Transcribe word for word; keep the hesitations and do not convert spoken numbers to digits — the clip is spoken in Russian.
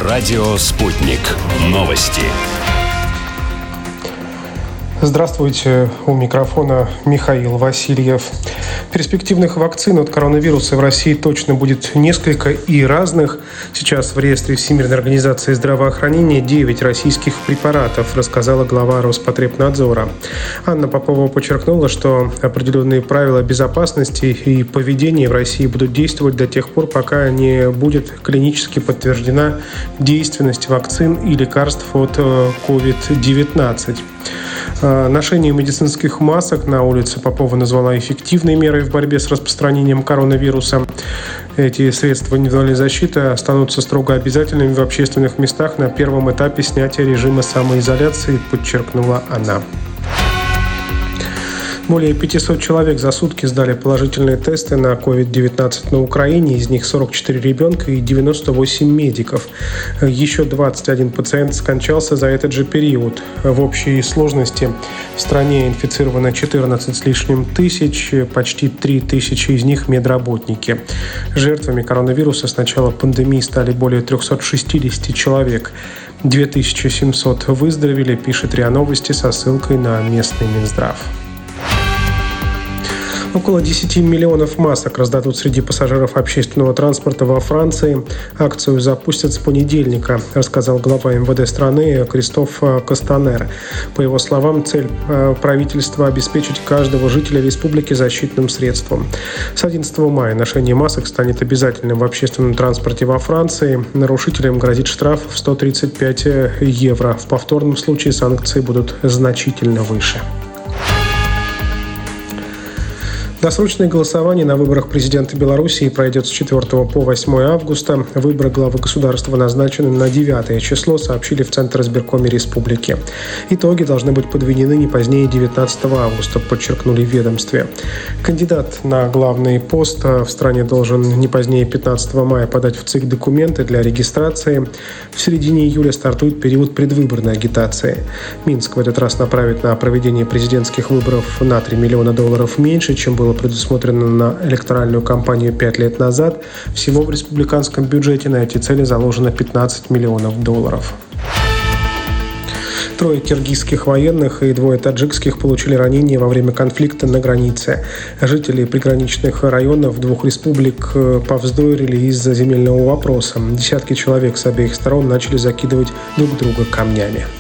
Радио «Спутник». Новости. Здравствуйте, у микрофона Михаил Васильев. Перспективных вакцин от коронавируса в России точно будет несколько и разных. Сейчас в реестре Всемирной организации здравоохранения девять российских препаратов, рассказала глава Роспотребнадзора. Анна Попова подчеркнула, что определенные правила безопасности и поведения в России будут действовать до тех пор, пока не будет клинически подтверждена действенность вакцин и лекарств от ковид девятнадцать. Ношение медицинских масок на улице Попова назвала эффективной мерой в борьбе с распространением коронавируса. Эти средства индивидуальной защиты останутся строго обязательными в общественных местах на первом этапе снятия режима самоизоляции, подчеркнула она. Более пятьсот человек за сутки сдали положительные тесты на ковид девятнадцать на Украине, из них сорок четыре ребенка и девяносто восемь медиков. Еще двадцать один пациент скончался за этот же период. В общей сложности в стране инфицировано четырнадцать с лишним тысяч, почти три тысячи из них медработники. Жертвами коронавируса с начала пандемии стали более триста шестьдесят человек. две тысячи семьсот выздоровели, пишет РИА Новости со ссылкой на местный Минздрав. Около десять миллионов масок раздадут среди пассажиров общественного транспорта во Франции. Акцию запустят с понедельника, рассказал глава эм вэ дэ страны Кристоф Кастанер. По его словам, цель правительства – обеспечить каждого жителя республики защитным средством. С одиннадцатого мая ношение масок станет обязательным в общественном транспорте во Франции. Нарушителям грозит штраф в сто тридцать пять евро. В повторном случае санкции будут значительно выше. Досрочное голосование на выборах президента Белоруссии пройдет с четвёртого по восьмое августа. Выборы главы государства назначены на девятое число, сообщили в Центре избиркоме республики. Итоги должны быть подведены не позднее девятнадцатого августа, подчеркнули в ведомстве. Кандидат на главный пост в стране должен не позднее пятнадцатого мая подать в ЦИК документы для регистрации. В середине июля стартует период предвыборной агитации. Минск в этот раз направит на проведение президентских выборов на три миллиона долларов меньше, чем было предусмотрено на электоральную кампанию пять лет назад. Всего в республиканском бюджете на эти цели заложено пятнадцать миллионов долларов. Трое киргизских военных и двое таджикских получили ранения во время конфликта на границе. Жители приграничных районов двух республик повздорили из-за земельного вопроса. Десятки человек с обеих сторон начали закидывать друг друга камнями.